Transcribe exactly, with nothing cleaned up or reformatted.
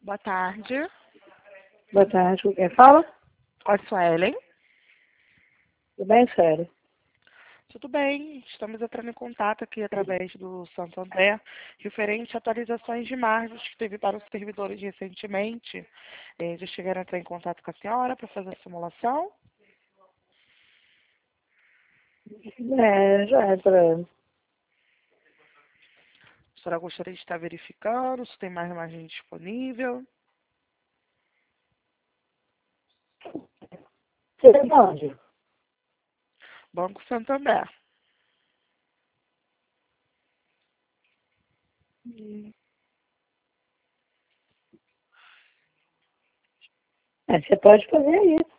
Boa tarde. Boa tarde, com quem fala? Oi, Suelen. Tudo bem, sério? Tudo bem, estamos entrando em contato aqui através do Santo André, referente a atualizações de margens que teve para os servidores recentemente. Eh, já chegaram a entrar em contato com a senhora para fazer a simulação? É, já é pra... A senhora gostaria de estar verificando se tem mais margem disponível? Você é de onde? Banco Santander. É, você pode fazer isso.